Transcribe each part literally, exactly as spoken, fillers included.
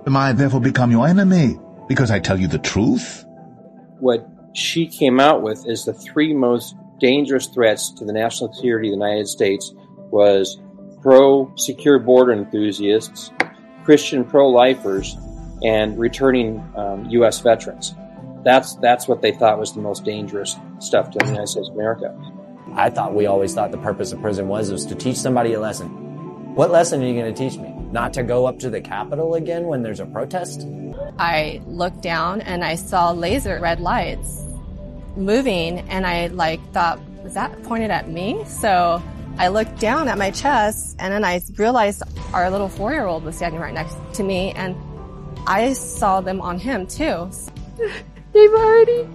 Am I therefore become your enemy because I tell you the truth? What she came out with is the three most dangerous threats to the national security of the United States was pro-secure border enthusiasts, Christian pro-lifers, and returning um, U S veterans. That's that's what they thought was the most dangerous stuff to the United States of America. I thought we always thought the purpose of prison was, was to teach somebody a lesson. What lesson are you going to teach me? Not to go up to the Capitol again when there's a protest? I looked down and I saw laser red lights moving, and I like thought, was that pointed at me? So I looked down at my chest, and then I realized our little four-year-old was standing right next to me, and I saw them on him too. They've already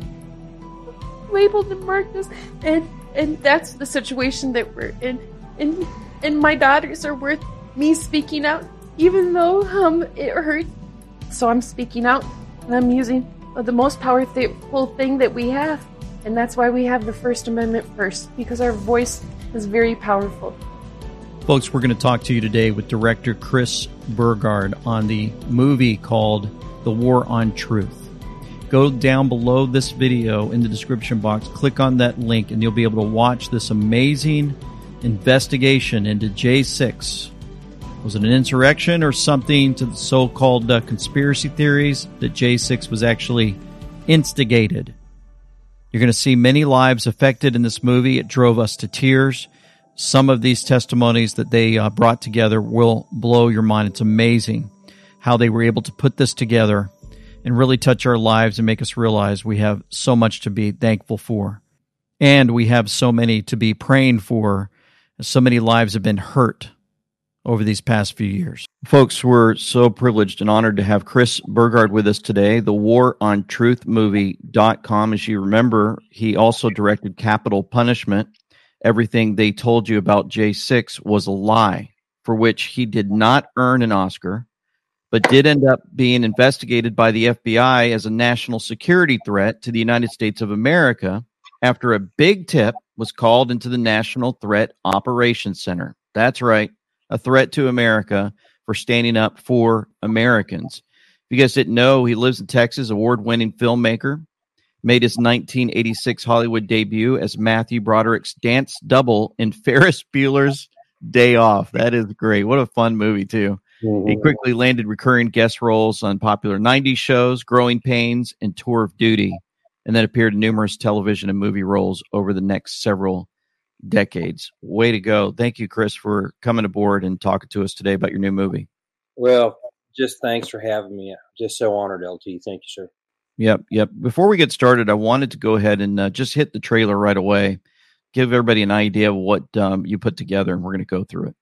labeled and marked us, and and that's the situation that we're in. And and my daughters are worth me speaking out, even though um it hurt. So I'm speaking out, and I'm using the most powerful thing that we have, and that's why we have the First Amendment first, because our voice is very powerful. Folks, we're going to talk to you today with director Chris Burgard on the movie called The War on Truth. Go down below this video in the description box, click on that link, and you'll be able to watch this amazing investigation into J six. Was it an insurrection or something to the so-called uh, conspiracy theories that J six was actually instigated? You're going to see many lives affected in this movie. It drove us to tears. Some of these testimonies that they uh, brought together will blow your mind. It's amazing how they were able to put this together and really touch our lives and make us realize we have so much to be thankful for. And we have so many to be praying for. So many lives have been hurt over these past few years. Folks, we're so privileged and honored to have Chris Burgard with us today, the war on truth movie dot com. As you remember, he also directed Capital Punishment. Everything they told you about J six was a lie, for which he did not earn an Oscar, but did end up being investigated by the F B I as a national security threat to the United States of America after a big tip was called into the National Threat Operations Center. That's right, a threat to America for standing up for Americans. If you guys didn't know, he lives in Texas, award-winning filmmaker, made his nineteen eighty-six Hollywood debut as Matthew Broderick's dance double in Ferris Bueller's Day Off. That is great. What a fun movie, too. Mm-hmm. He quickly landed recurring guest roles on popular nineties shows, Growing Pains, and Tour of Duty, and then appeared in numerous television and movie roles over the next several decades. Way to go. Thank you, Chris, for coming aboard and talking to us today about your new movie. Well, just thanks for having me. I'm just so honored, L T. Thank you, sir. Yep, yep. Before we get started, I wanted to go ahead and uh, just hit the trailer right away, give everybody an idea of what um, you put together, and we're going to go through it.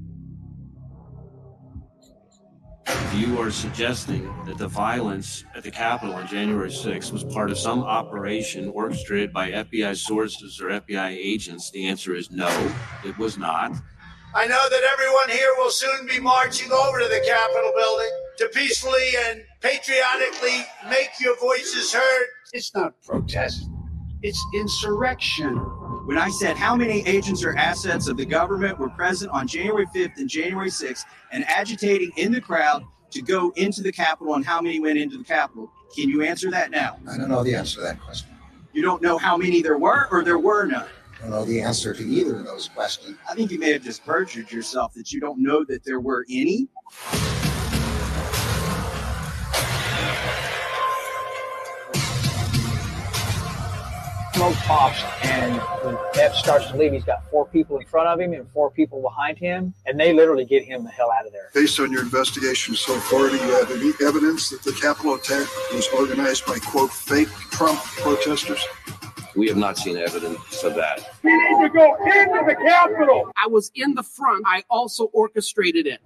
You are suggesting that the violence at the Capitol on January sixth was part of some operation orchestrated by F B I sources or F B I agents. The answer is no, it was not. I know that everyone here will soon be marching over to the Capitol building to peacefully and patriotically make your voices heard. It's not protest, it's insurrection. When I said how many agents or assets of the government were present on January fifth and January sixth and agitating in the crowd to go into the Capitol and how many went into the Capitol, can you answer that now? I don't know the answer to that question. You don't know how many there were, or there were none? I don't know the answer to either of those questions. I think you may have just perjured yourself that you don't know that there were any. Smoke pops, and when Epps starts to leave, he's got four people in front of him and four people behind him, and they literally get him the hell out of there. Based on your investigation so far, do you have any evidence that the Capitol attack was organized by, quote, fake Trump protesters? We have not seen evidence of that. We need to go into the Capitol. I was in the front. I also orchestrated it.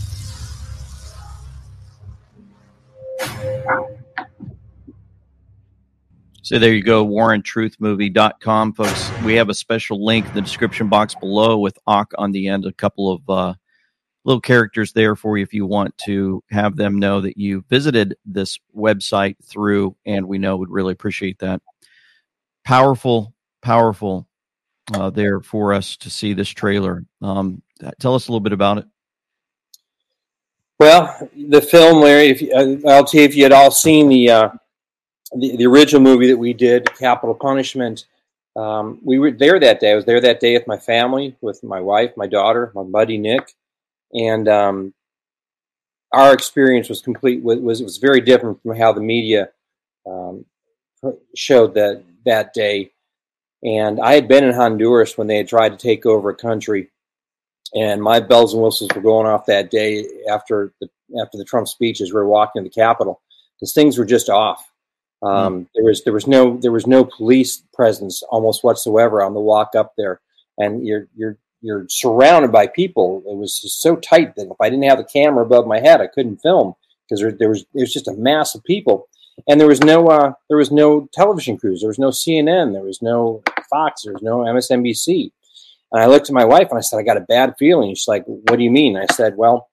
So there you go, war on truth movie dot com, folks. We have a special link in the description box below with A C on the end, a couple of uh, little characters there for you if you want to have them know that you visited this website through, and we know would really appreciate that. Powerful, powerful uh, there for us to see this trailer. Um, tell us a little bit about it. Well, the film, Larry, if you, uh, L T, if you had all seen the, uh, the the original movie that we did, Capital Punishment, um, we were there that day. I was there that day with my family, with my wife, my daughter, my buddy Nick, and um, our experience was complete. Was was, was very different from how the media um, showed that that day. And I had been in Honduras when they had tried to take over a country. And my bells and whistles were going off that day after the after the Trump speeches. We were walking to the Capitol because things were just off. Um, mm. There was there was no there was no police presence almost whatsoever on the walk up there, and you're you're you're surrounded by people. It was just so tight that if I didn't have the camera above my head, I couldn't film because there, there was there was just a mass of people, and there was no uh, there was no television crews. There was no C N N. There was no Fox. There was no M S N B C. And I looked at my wife and I said, I got a bad feeling. She's like, what do you mean? I said, well,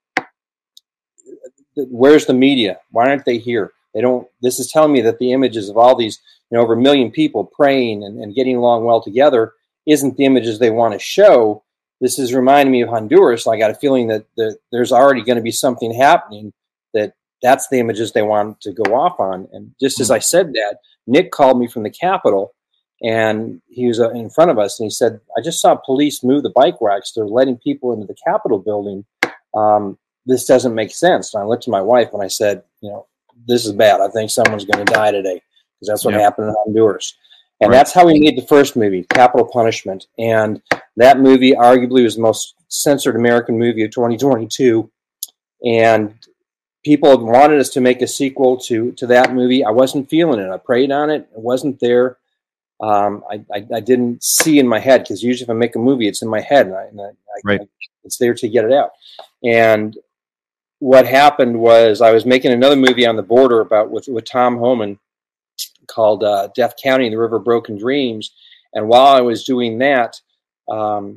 where's the media? Why aren't they here? They don't, this is telling me that the images of all these, you know, over a million people praying and, and getting along well together isn't the images they want to show. This is reminding me of Honduras. I got a feeling that the, there's already going to be something happening that that's the images they want to go off on. And just as I said that, Nick called me from the Capitol. And he was uh, in front of us, and he said, I just saw police move the bike racks. They're letting people into the Capitol building. Um, this doesn't make sense. And I looked to my wife, and I said, you know, this is bad. I think someone's going to die today, because that's what yeah. happened in Honduras. And right. that's how we made the first movie, Capital Punishment. And that movie arguably was the most censored American movie of twenty twenty-two. And people had wanted us to make a sequel to, to that movie. I wasn't feeling it. I prayed on it. It wasn't there. Um, I, I, I didn't see in my head, because usually if I make a movie, it's in my head, and, I, and I, right. I, it's there to get it out. And what happened was I was making another movie on the border about with, with Tom Homan called uh, Death County and the River of Broken Dreams. And while I was doing that, um,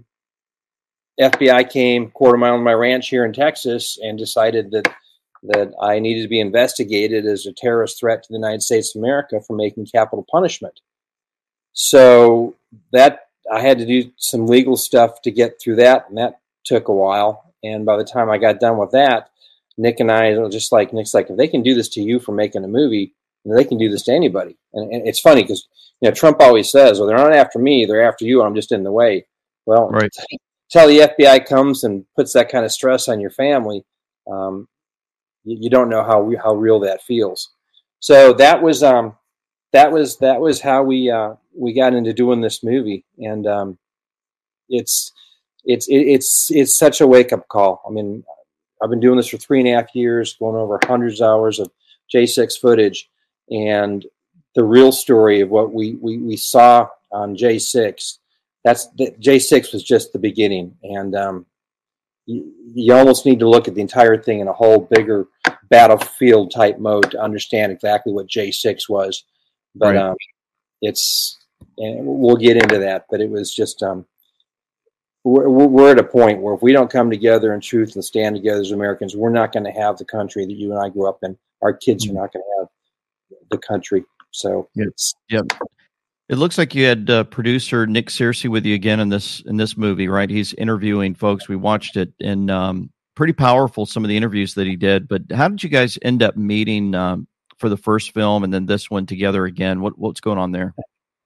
F B I came quarter mile from my ranch here in Texas and decided that that I needed to be investigated as a terrorist threat to the United States of America for making Capital Punishment. So that I had to do some legal stuff to get through that, and that took a while. And by the time I got done with that, Nick and I were just like, Nick's like, if they can do this to you for making a movie, they can do this to anybody. And, and it's funny because, you know, Trump always says, well, they're not after me, they're after you, I'm just in the way. Well, right. Until the F B I comes and puts that kind of stress on your family, um, you, you don't know how how real that feels. So that was um, that was that was how we uh, we got into doing this movie, and um, it's it's it's it's such a wake up call. I mean, I've been doing this for three and a half years, going over hundreds of hours of J six footage, and the real story of what we we, we saw on J six. That's J six was just the beginning, and um, you, you almost need to look at the entire thing in a whole bigger battlefield type mode to understand exactly what J six was. But right. um, it's and we'll get into that. But it was just um, we're, we're at a point where if we don't come together in truth and stand together as Americans, we're not going to have the country that you and I grew up in. Our kids mm-hmm. are not going to have the country. So it's yep. It looks like you had uh, producer Nick Searcy with you again in this in this movie, right? He's interviewing folks. We watched it, and um, pretty powerful, some of the interviews that he did. But how did you guys end up meeting um, for the first film and then this one together again? What What's going on there?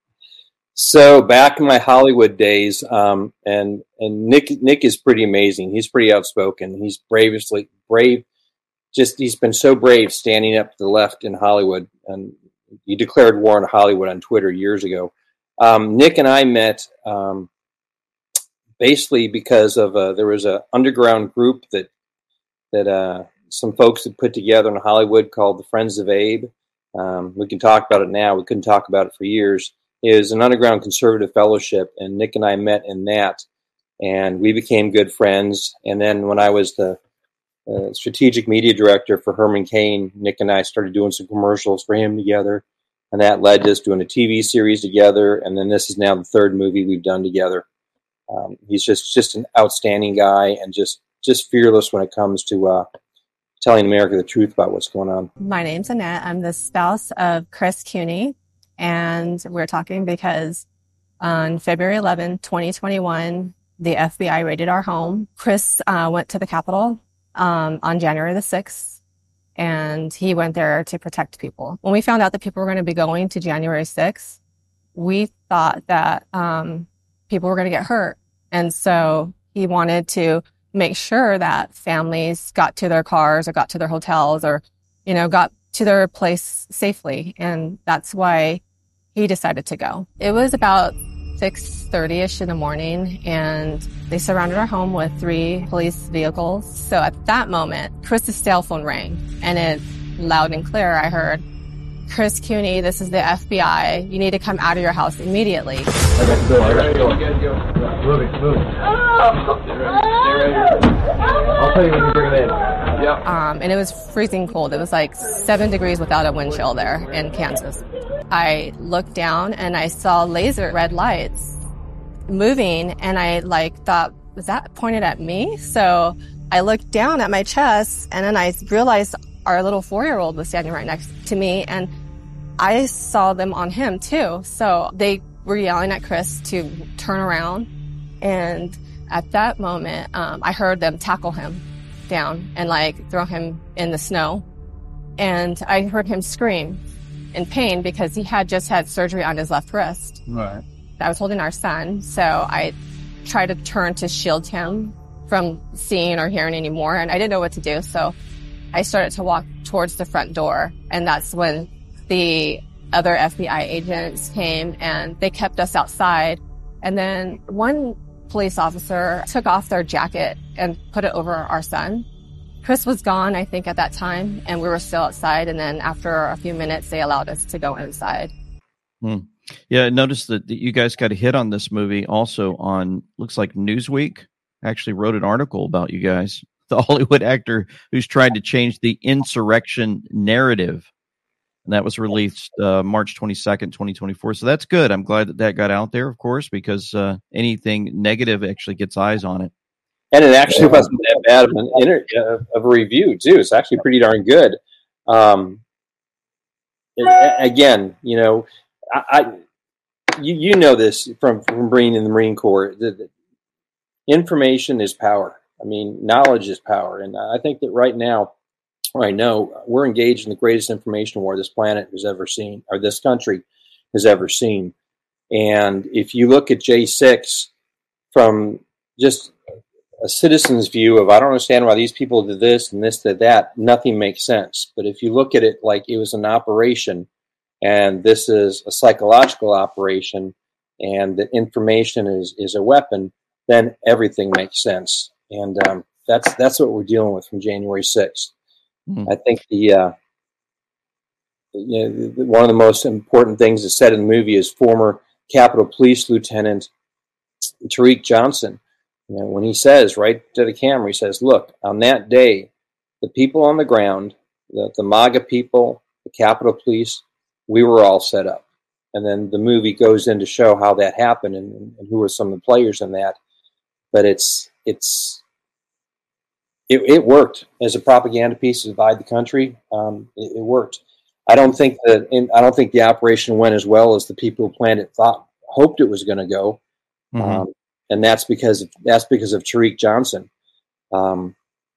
So back in my Hollywood days, um, and and Nick Nick is pretty amazing. He's pretty outspoken. He's bravely brave. Just he's been so brave standing up to the left in Hollywood, and he declared war on Hollywood on Twitter years ago. Um, Nick and I met um, basically because of uh, there was an underground group that that uh, some folks had put together in Hollywood called the Friends of Abe. Um, we can talk about it now. We couldn't talk about it for years. It was an underground conservative fellowship, and Nick and I met in that, and we became good friends. And then when I was the Uh, strategic media director for Herman Cain, Nick and I started doing some commercials for him together, and that led to us doing a T V series together, and then this is now the third movie we've done together. Um, he's just just an outstanding guy, and just just fearless when it comes to uh, telling America the truth about what's going on. My name's Annette. I'm the spouse of Chris Cooney, and we're talking because on February eleventh, twenty twenty-one, the F B I raided our home. Chris uh, went to the Capitol um, on January the sixth, and he went there to protect people. When we found out that people were going to be going to January sixth, we thought that um, people were going to get hurt. And so he wanted to make sure that families got to their cars or got to their hotels or, you know, got to their place safely. And that's why he decided to go. It was about six thirty-ish in the morning, and they surrounded our home with three police vehicles. So at that moment, Chris's cell phone rang, and it loud and clear, I heard, "Chris Cooney, this is the F B I. You need to come out of your house immediately." I got to go. I got to go. Move it, move it. I'll tell you when you bring it in. Yeah. Um, and it was freezing cold. It was like seven degrees without a wind chill there in Kansas. I looked down and I saw laser red lights moving, and I like thought, was that pointed at me? So I looked down at my chest, and then I realized our little four-year-old was standing right next to me, and I saw them on him too. So they were yelling at Chris to turn around, and at that moment, um, I heard them tackle him down and like throw him in the snow, and I heard him scream in pain because he had just had surgery on his left wrist. Right. I was holding our son, so I tried to turn to shield him from seeing or hearing anymore, and I didn't know what to do, so I started to walk towards the front door, and that's when the other F B I agents came, and they kept us outside. And then one police officer took off their jacket and put it over our son. Chris was gone, I think, at that time, and we were still outside. And then after a few minutes, they allowed us to go inside. Hmm. Yeah, I noticed that, that you guys got a hit on this movie also on, looks like Newsweek actually wrote an article about you guys, the Hollywood actor who's tried to change the insurrection narrative. And that was released uh, March twenty-second, twenty twenty-four. So that's good. I'm glad that that got out there, of course, because uh, anything negative actually gets eyes on it. And it actually wasn't that bad of an inter- uh, of a review, too. It's actually pretty darn good. Um, it, again, you know, I, I you, you know this from, from being in the Marine Corps. The, the information is power. I mean, knowledge is power. And I think that right now, I know we're engaged in the greatest information war this planet has ever seen, or this country has ever seen. And if you look at J six from just a citizen's view of, I don't understand why these people did this and this did that, nothing makes sense. But if you look at it like it was an operation, and this is a psychological operation, and that information is, is a weapon, then everything makes sense. And um, that's that's what we're dealing with from January sixth. Mm-hmm. I think the, uh, you know, the one of the most important things that's said in the movie is former Capitol Police Lieutenant Tariq Johnson. You know, when he says right to the camera, he says, "Look, on that day, the people on the ground, the, the MAGA people, the Capitol Police, we were all set up." And then the movie goes in to show how that happened and, and who were some of the players in that. But it's it's. It, it worked as a propaganda piece to divide the country. Um, it, it worked. I don't think that. In, I don't think the operation went as well as the people who planned it thought, hoped it was going to go, mm-hmm. um, and that's because of, that's because of Tariq Johnson. Um,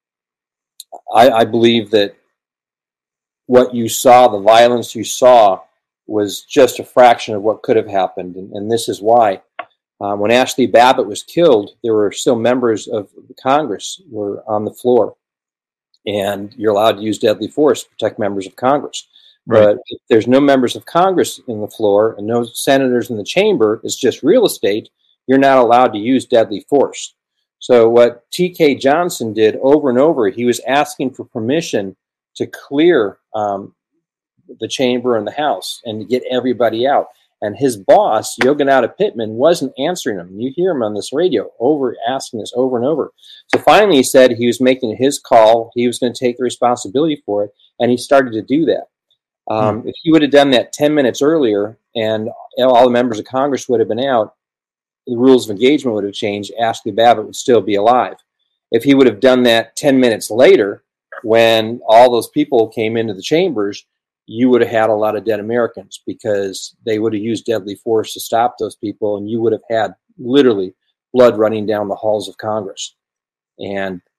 I, I believe that what you saw, the violence you saw, was just a fraction of what could have happened, and, and this is why. Uh, when Ashley Babbitt was killed, there were still members of Congress were on the floor, and you're allowed to use deadly force to protect members of Congress. Right. But if there's no members of Congress in the floor and no senators in the chamber, it's just real estate, you're not allowed to use deadly force. So what T K Johnson did over and over, he was asking for permission to clear um, the chamber and the House and to get everybody out. And his boss, Yogananda Pittman, wasn't answering him. You hear him on this radio over asking this over and over. So finally he said he was making his call. He was going to take the responsibility for it. And he started to do that. Um, mm-hmm. If he would have done that ten minutes earlier and all the members of Congress would have been out, the rules of engagement would have changed. Ashley Babbitt would still be alive. If he would have done that ten minutes later, when all those people came into the chambers, you would have had a lot of dead Americans because they would have used deadly force to stop those people, and you would have had literally blood running down the halls of Congress. And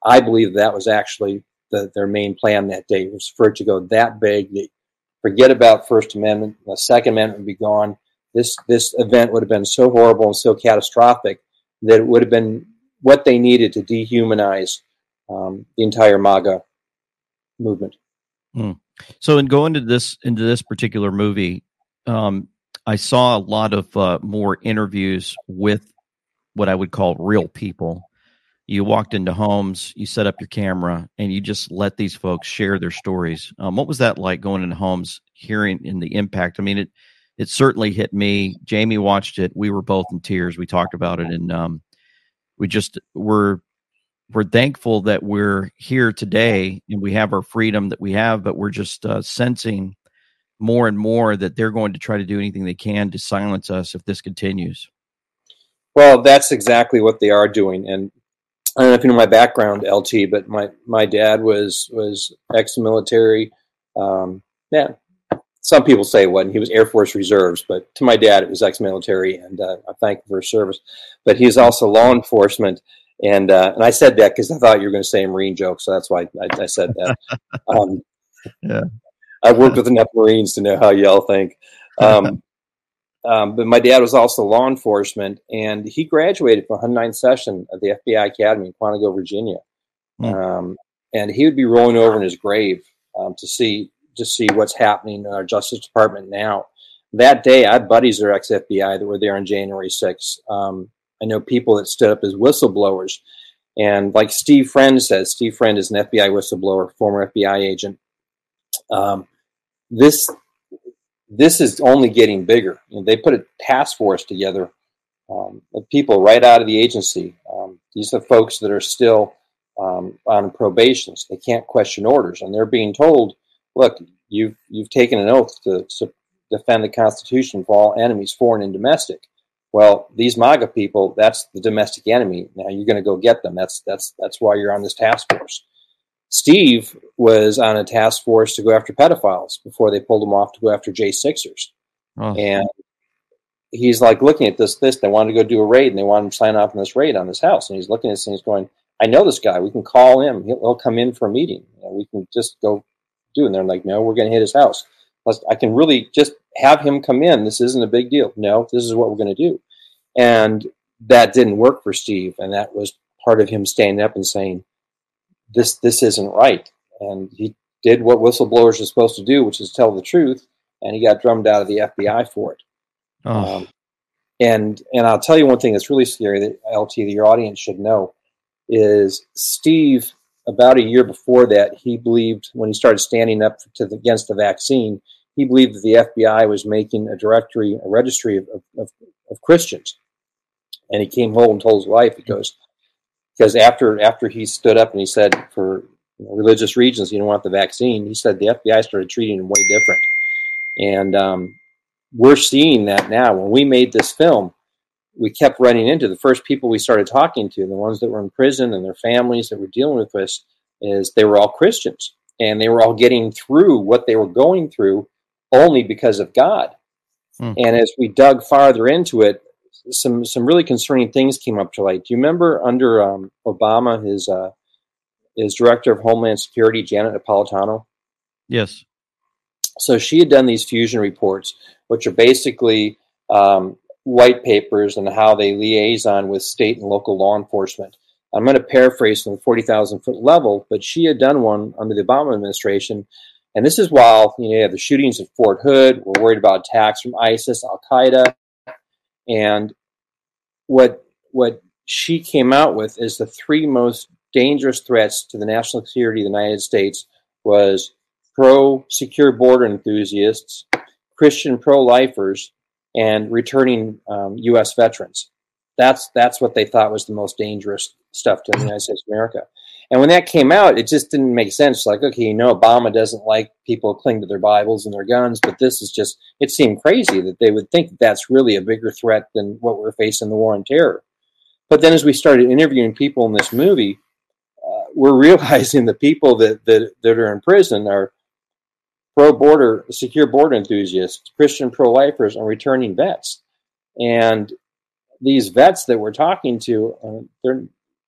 I believe that was actually the, their main plan that day, was for it to go that big. They forget about First Amendment. The Second Amendment would be gone. This this event would have been so horrible and so catastrophic that it would have been what they needed to dehumanize um, the entire MAGA movement. Mm. So, in going to this into this particular movie, um, I saw a lot of uh, more interviews with what I would call real people. You walked into homes, you set up your camera, and you just let these folks share their stories. Um, what was that like, going into homes, hearing in the impact? I mean, it it certainly hit me. Jamie watched it. We were both in tears. We talked about it, and um, we just were we're thankful that we're here today and we have our freedom that we have, but we're just uh, sensing more and more that they're going to try to do anything they can to silence us if this continues. Well, that's exactly what they are doing. And I don't know if you know my background, L T, but my, my dad was was ex-military. Um, yeah, some people say it wasn't. He was Air Force Reserves, but to my dad, it was ex-military, and uh, I thank him for his service. But he's also law enforcement, and uh, and I said that because I thought you were going to say a Marine joke, so that's why I, I said that. Um, yeah, I've worked with enough Marines to know how y'all think. Um, Um, but my dad was also law enforcement, and he graduated from one hundred ninth session of the F B I Academy in Quantico, Virginia. Mm. Um, and he would be rolling over in his grave um, to see to see what's happening in our Justice Department now. That day, I had buddies that are ex-F B I that were there on January sixth. Um, I know people that stood up as whistleblowers. And like Steve Friend says, Steve Friend is an F B I whistleblower, former F B I agent. Um, this... This is only getting bigger. You know, they put a task force together um, of people right out of the agency. Um, these are folks that are still um, on probation. So they can't question orders, and they're being told, "Look, you've you've taken an oath to, to defend the Constitution for all enemies, foreign and domestic." Well, these MAGA people—that's the domestic enemy. Now you're going to go get them. That's that's that's why you're on this task force. Steve was on a task force to go after pedophiles before they pulled him off to go after J sixers. Oh. And he's like looking at this list. They wanted to go do a raid, and they wanted him to sign off on this raid on this house. And he's looking at this and he's going, I know this guy. We can call him. He'll, he'll come in for a meeting. You know, we can just go do it. And they're like, no, we're going to hit his house. Let's, I can really just have him come in. This isn't a big deal. No, this is what we're going to do. And that didn't work for Steve. And that was part of him standing up and saying, this this isn't right. And he did what whistleblowers are supposed to do, which is tell the truth, and he got drummed out of the F B I for it. Oh. Um, and and I'll tell you one thing that's really scary that L T, that your audience should know, is Steve, about a year before that, he believed, when he started standing up to the, against the vaccine, he believed that the F B I was making a directory, a registry of, of, of Christians. And he came home and told his wife, he goes, because after after he stood up and he said, for you know, religious reasons, he didn't want the vaccine, he said the F B I started treating him way different. And um, we're seeing that now. When we made this film, we kept running into the first people we started talking to, the ones that were in prison and their families that were dealing with us, is they were all Christians. And they were all getting through what they were going through only because of God. Hmm. And as we dug farther into it, some some really concerning things came up to light. Do you remember under um, Obama, his uh, his director of Homeland Security, Janet Napolitano? Yes. So she had done these fusion reports, which are basically um, white papers and how they liaison with state and local law enforcement. I'm going to paraphrase from the forty thousand foot level, but she had done one under the Obama administration. And this is while you know, you have the shootings at Fort Hood. We're worried about attacks from ISIS, Al-Qaeda. And what what she came out with is the three most dangerous threats to the national security of the United States was pro-secure border enthusiasts, Christian pro-lifers, and returning um, U S veterans. That's that's what they thought was the most dangerous stuff to the United States of America. And when that came out, it just didn't make sense. Like, okay, you know, Obama doesn't like people cling to their Bibles and their guns, but this is just, it seemed crazy that they would think that that's really a bigger threat than what we're facing, the war on terror. But then as we started interviewing people in this movie, uh, we're realizing the people that, that, that are in prison are pro-border, secure border enthusiasts, Christian pro-lifers, and returning vets. And these vets that we're talking to, uh, they're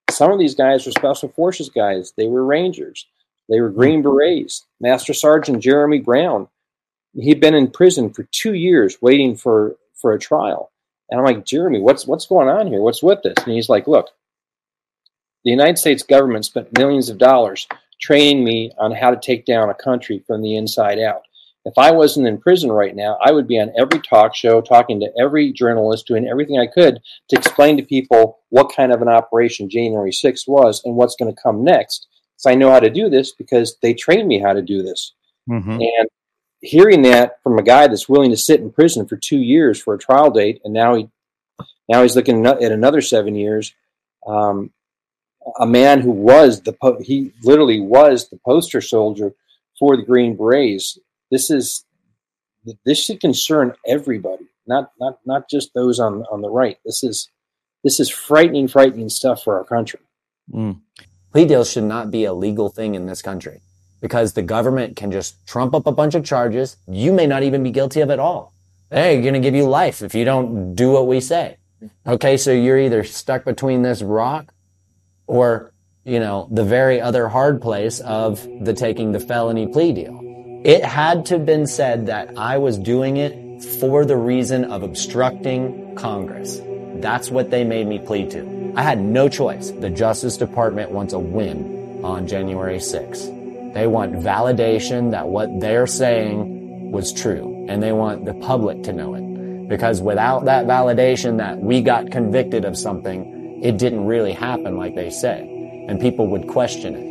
Some of these guys were Special Forces guys. They were Rangers. They were Green Berets. Master Sergeant Jeremy Brown, he'd been in prison for two years waiting for, for a trial. And I'm like, Jeremy, what's what's going on here? What's with this? And he's like, look, the United States government spent millions of dollars training me on how to take down a country from the inside out. If I wasn't in prison right now, I would be on every talk show, talking to every journalist, doing everything I could to explain to people what kind of an operation January sixth was and what's going to come next. So I know how to do this because they trained me how to do this. Mm-hmm. And hearing that from a guy that's willing to sit in prison for two years for a trial date, and now he now he's looking at another seven years. Um, a man who was the po- he literally was the poster soldier for the Green Berets. This is this should concern everybody, not not not just those on on the right. This is this is frightening, frightening stuff for our country. Mm. Plea deals should not be a legal thing in this country because the government can just trump up a bunch of charges. You may not even be guilty of it all. They're going to give you life if you don't do what we say. Okay, so you're either stuck between this rock or, you know, the very other hard place of the taking the felony plea deal. It had to have been said that I was doing it for the reason of obstructing Congress. That's what they made me plead to. I had no choice. The Justice Department wants a win on January sixth. They want validation that what they're saying was true, and they want the public to know it. Because without that validation that we got convicted of something, it didn't really happen like they say, and people would question it.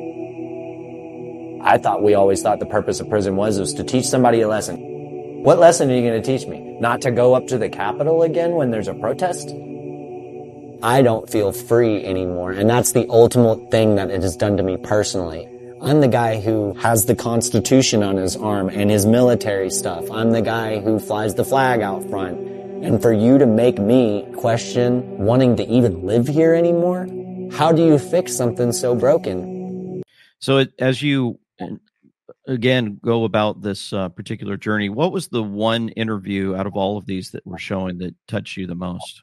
I thought we always thought the purpose of prison was, was to teach somebody a lesson. What lesson are you going to teach me? Not to go up to the Capitol again when there's a protest? I don't feel free anymore, and that's the ultimate thing that it has done to me personally. I'm the guy who has the Constitution on his arm and his military stuff. I'm the guy who flies the flag out front. And for you to make me question wanting to even live here anymore, how do you fix something so broken? So it, as you, again, go about this uh, particular journey, what was the one interview out of all of these that were showing that touched you the most?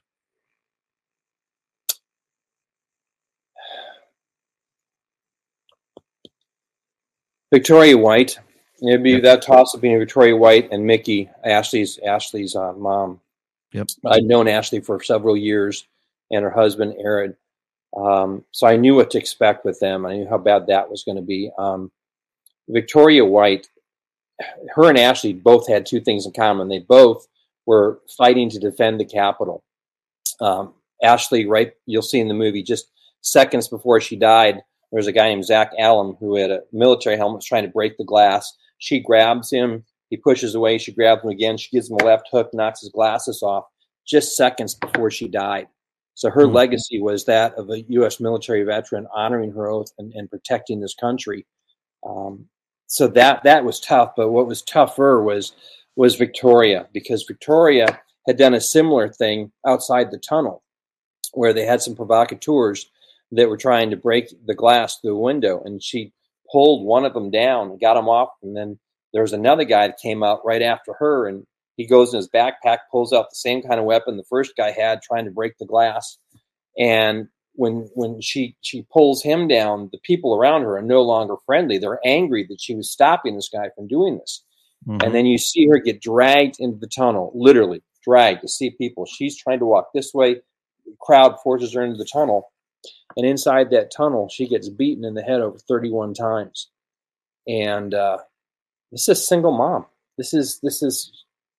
Victoria White. It'd be yep. that toss up between Victoria White and Mickey, Ashley's Ashley's uh, mom. Yep. I'd known Ashley for several years, and her husband Aaron. Um, so I knew what to expect with them. I knew how bad that was going to be. Um, Victoria White, her and Ashley both had two things in common. They both were fighting to defend the Capitol. Um, Ashley, right, you'll see in the movie, just seconds before she died, there was a guy named Zach Allen who had a military helmet trying to break the glass. She grabs him. He pushes away. She grabs him again. She gives him a left hook, knocks his glasses off just seconds before she died. So her mm-hmm. legacy was that of a U S military veteran honoring her oath and, and protecting this country. Um, so that that was tough. But what was tougher was was Victoria, because Victoria had done a similar thing outside the tunnel where they had some provocateurs that were trying to break the glass through the window. And she pulled one of them down and got him off. And then there was another guy that came out right after her, and he goes in his backpack, pulls out the same kind of weapon the first guy had trying to break the glass. And when when she, she pulls him down, the people around her are no longer friendly. They're angry that she was stopping this guy from doing this. Mm-hmm. And then you see her get dragged into the tunnel, literally dragged. You see people. She's trying to walk this way. The crowd forces her into the tunnel. And inside that tunnel, she gets beaten in the head over thirty-one times. And uh, this is a single mom. This is, this is,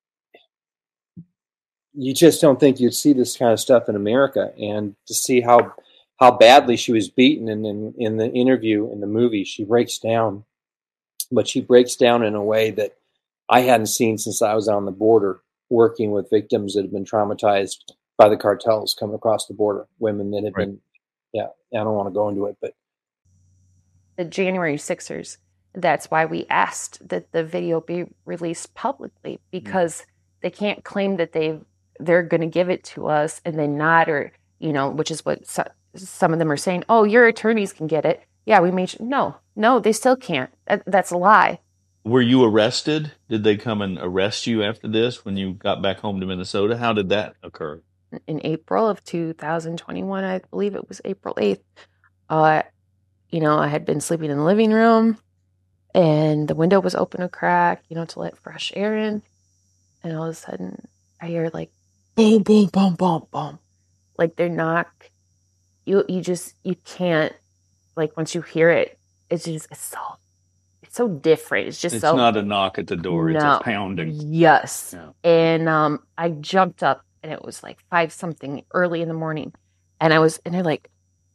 you just don't think you'd see this kind of stuff in America. And to see how how badly she was beaten in, in, in the interview, in the movie, she breaks down. But she breaks down in a way that I hadn't seen since I was on the border working with victims that have been traumatized by the cartels coming across the border, women that have right. been, yeah, I don't want to go into it, but. The January sixers, that's why we asked that the video be released publicly, because mm-hmm. they can't claim that they've they're going to give it to us and then not, or, you know, which is what so, some of them are saying. Oh, your attorneys can get it. Yeah, we made sure. No, no, they still can't. That, that's a lie. Were you arrested? Did they come and arrest you after this when you got back home to Minnesota? How did that occur? in April of two thousand twenty-one. I believe it was April eighth. Uh, you know, I had been sleeping in the living room, and the window was open a crack, you know, to let fresh air in. And all of a sudden, I hear like boom, boom, boom, boom, boom. Like they're knock. You you just you can't, like, once you hear it, it's just it's so it's so different. It's just It's so not a knock at the door; it's no. a pounding. Yes. Yeah. And um, I jumped up, and it was like five something early in the morning, and I was and they're like,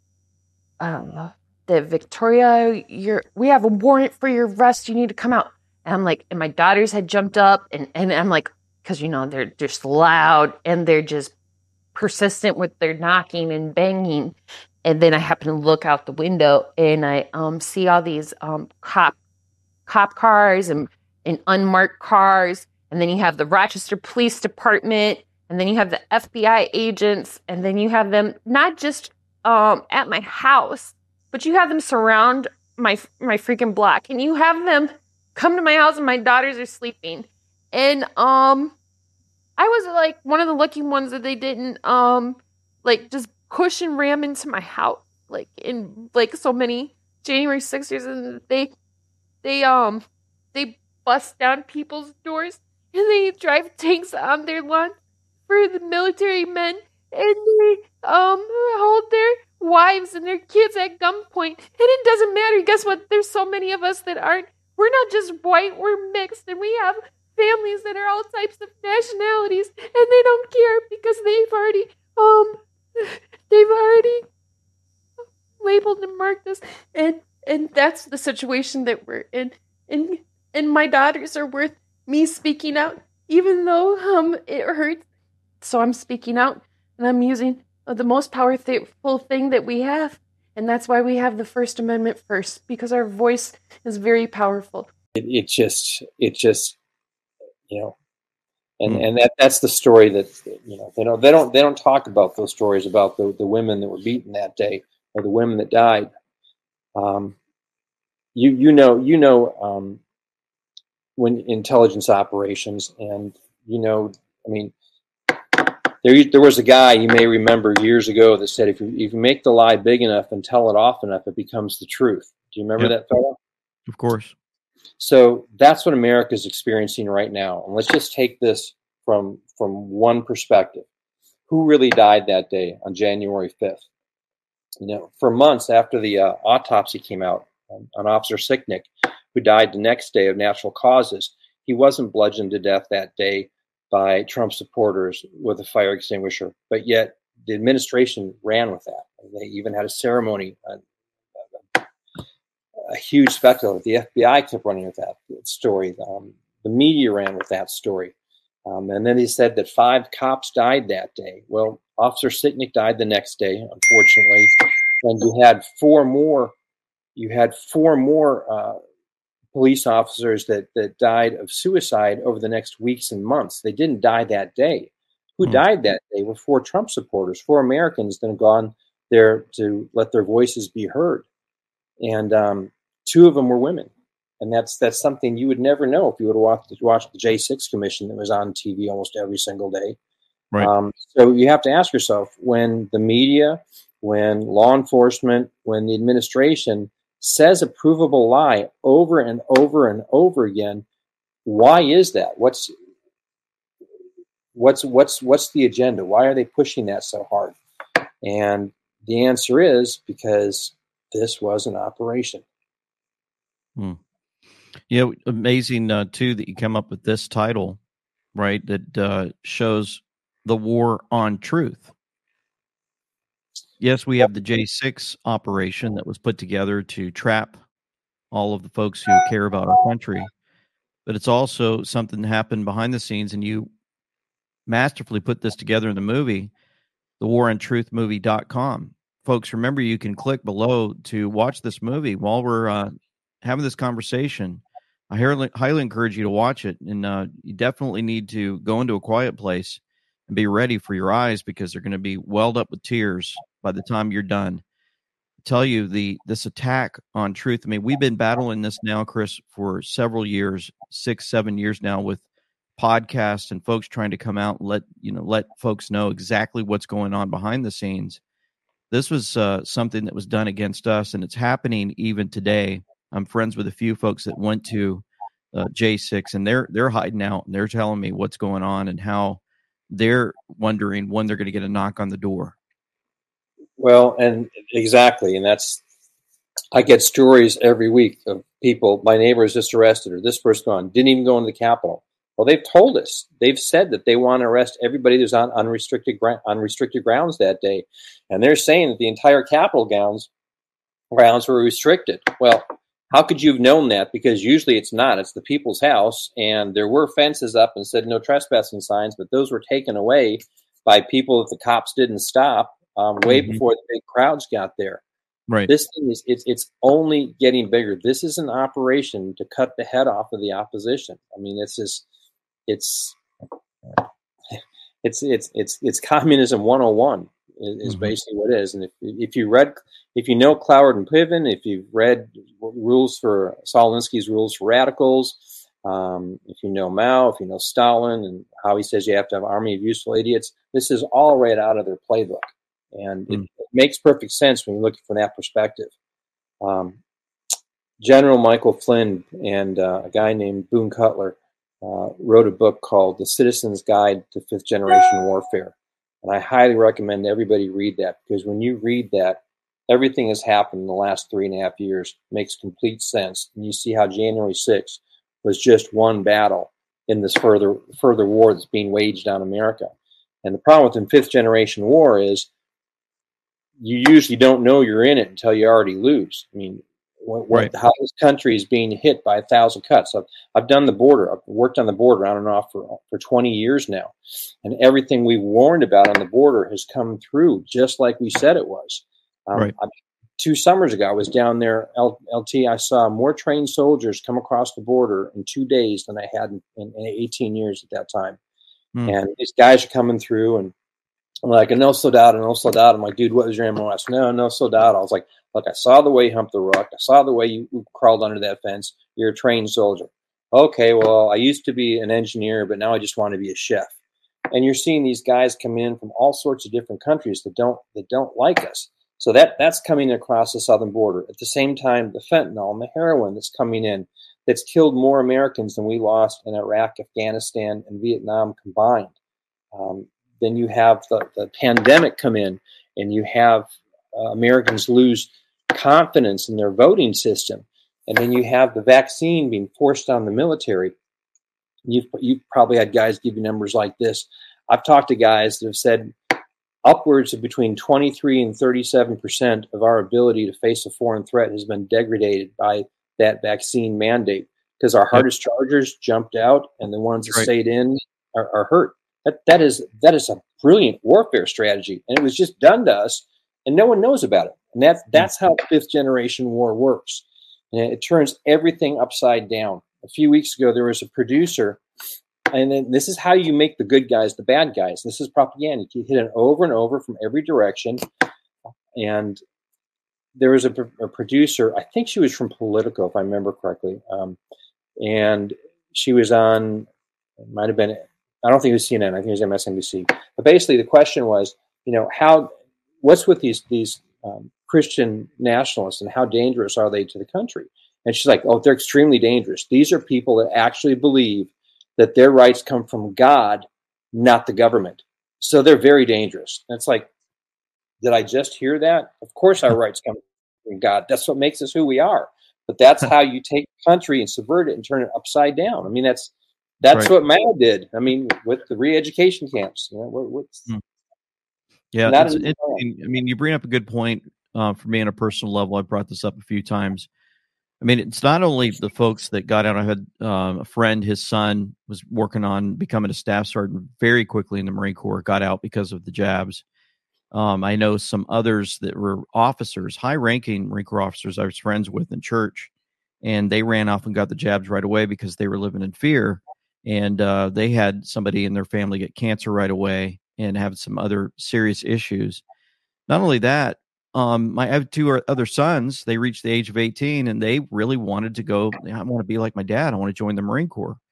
um, the Victoria, you're we have a warrant for your arrest. You need to come out. And I'm like, and my daughters had jumped up, and and I'm like, because you know they're just loud and they're just persistent with their knocking and banging. And then I happen to look out the window, and I um see all these um cop cop cars and, and unmarked cars, and then you have the Rochester Police Department, and then you have the F B I agents, and then you have them not just um at my house, but you have them surround my my freaking block, and you have them come to my house, and my daughters are sleeping. And um I was like one of the lucky ones that they didn't um like just push and ram into my house like in like so many January sixers, and they they um they bust down people's doors, and they drive tanks on their lawn for the military men, and they um hold their wives and their kids at gunpoint. And it doesn't matter. Guess what? There's so many of us that aren't. We're not just white. We're mixed, and we have families that are all types of nationalities, and they don't care because they've already um they've already labeled and marked us, and and that's the situation that we're in. And and my daughters are worth me speaking out, even though um it hurts. So I'm speaking out, and I'm using the most powerful thing that we have, and that's why we have the First Amendment first, because our voice is very powerful. It, it just, it just, you know, and and that that's the story that, you know, they don't they don't they don't talk about those stories about the the women that were beaten that day, or the women that died. Um, you you know you know um, when intelligence operations, and you know, I mean, there there was a guy you may remember years ago that said if you if you make the lie big enough and tell it often enough, it becomes the truth. Do you remember Yep. that fellow? Of course. So that's what America is experiencing right now. And let's just take this from from one perspective. Who really died that day on January fifth? You know, for months after the uh, autopsy came out on, on Officer Sicknick, who died the next day of natural causes, he wasn't bludgeoned to death that day by Trump supporters with a fire extinguisher. But yet the administration ran with that. They even had a ceremony, a, a huge spectacle. The F B I kept running with that story. Um, the media ran with that story. Um, and then they said that five cops died that day. Well, Officer Sicknick died the next day, unfortunately. And you had four more, you had four more uh, police officers that, that died of suicide over the next weeks and months. They didn't die that day. Who mm. died that day were four Trump supporters, four Americans that had gone there to let their voices be heard. And um, two of them were women. And that's that's something you would never know if you would have watched, watched the J six Commission that was on T V almost every single day. Right. Um, so you have to ask yourself, when the media, when law enforcement, when the administration says a provable lie over and over and over again, why is that? What's what's what's what's the agenda? Why are they pushing that so hard? And the answer is because this was an operation. Hmm. Yeah, amazing uh, too that you come up with this title, right? That uh, shows the war on truth. Yes, we have the J six operation that was put together to trap all of the folks who care about our country, but it's also something that happened behind the scenes, and you masterfully put this together in the movie, the war on truth movie dot com. Folks, remember, you can click below to watch this movie while we're uh, having this conversation. I highly, highly encourage you to watch it, and uh, you definitely need to go into a quiet place and be ready for your eyes, because they're going to be welled up with tears by the time you're done. I tell you, the this attack on truth, I mean, we've been battling this now, Chris, for several years, six, seven years now, with podcasts and folks trying to come out and let you know let folks know exactly what's going on behind the scenes. This was uh, something that was done against us, and it's happening even today. I'm friends with a few folks that went to uh, J six, and they're they're hiding out, and they're telling me what's going on and how they're wondering when they're going to get a knock on the door. Well, and exactly, and that's, I get stories every week of people, my neighbor is just arrested, or this person gone, didn't even go into the Capitol. Well, they've told us, they've said that they want to arrest everybody who's on unrestricted unrestricted grounds that day, and they're saying that the entire Capitol grounds grounds were restricted. Well, how could you have known that? Because usually it's not. It's the people's house, and there were fences up and said no trespassing signs, but those were taken away by people that the cops didn't stop um, way Mm-hmm. before the big crowds got there. Right. This thing is it's it's only getting bigger. This is an operation to cut the head off of the opposition. I mean, it's just it's it's it's it's it's communism one oh one is, is Mhm. basically what it is. And if if you read if you know Cloward and Piven, if you've read rules for Saul Alinsky's rules for radicals, um, if you know Mao, if you know Stalin, and how he says you have to have an army of useful idiots, this is all right out of their playbook. And it, it makes perfect sense when you look from that perspective. Um, General Michael Flynn and uh, a guy named Boone Cutler uh, wrote a book called The Citizen's Guide to Fifth Generation Warfare. And I highly recommend everybody read that, because when you read that, everything has happened in the last three and a half years. Makes complete sense. And you see how January sixth was just one battle in this further further war that's being waged on America. And the problem with the fifth generation war is you usually don't know you're in it until you already lose. I mean, what, what, Right. how this country is being hit by a thousand cuts. I've, I've done the border. I've worked on the border on and off for, for twenty years now. And everything we warned about on the border has come through just like we said it was. Um, Right. I, two summers ago, I was down there, L, LT, I saw more trained soldiers come across the border in two days than I had in, in, in eighteen years at that time. Hmm. And these guys are coming through, and I'm like, no soldado, no soldado. I'm like, dude, what was your M O S? No, no soldado. I was like, look, I saw the way you humped the rock. I saw the way you, you crawled under that fence. You're a trained soldier. Okay, well, I used to be an engineer, but now I just want to be a chef. And you're seeing these guys come in from all sorts of different countries that don't that don't like us. So that that's coming across the southern border. At the same time, the fentanyl and the heroin that's coming in, that's killed more Americans than we lost in Iraq, Afghanistan, and Vietnam combined. Um, then you have the, the pandemic come in, and you have uh, Americans lose confidence in their voting system. And then you have the vaccine being forced on the military. You've, you've probably had guys give you numbers like this. I've talked to guys that have said upwards of between twenty-three and thirty-seven percent of our ability to face a foreign threat has been degraded by that vaccine mandate, because our hardest chargers jumped out and the ones that Right. stayed in are, are hurt. That that is that is a brilliant warfare strategy, and it was just done to us, and no one knows about it. And that's that's how fifth generation war works, and it turns everything upside down. A few weeks ago, there was a producer, and then this is how you make the good guys the bad guys. This is propaganda. You hit it over and over from every direction, and there was a, a producer. I think she was from Politico, if I remember correctly, um, and she was on. It might have been. I don't think it was C N N. I think it was M S N B C. But basically, the question was, you know, how, what's with these these um, Christian nationalists, and how dangerous are they to the country? And she's like, oh, they're extremely dangerous. These are people that actually believe that their rights come from God, not the government. So they're very dangerous. And it's like, did I just hear that? Of course, our rights come from God. That's what makes us who we are. But that's how you take the country and subvert it and turn it upside down. I mean, that's. That's Right. what Mao did. I mean, with the re-education camps. You know, what, what's Hmm. Yeah, not it's an- interesting. I mean, you bring up a good point uh, for me on a personal level. I brought this up a few times. I mean, it's not only the folks that got out. I had um, a friend, his son was working on becoming a staff sergeant very quickly in the Marine Corps, got out because of the jabs. Um, I know some others that were officers, high-ranking Marine Corps officers I was friends with in church, and they ran off and got the jabs right away because they were living in fear. And uh, they had somebody in their family get cancer right away and have some other serious issues. Not only that, um, my, I have two other sons. They reached the age of eighteen, and they really wanted to go. I want to be like my dad. I want to join the Marine Corps.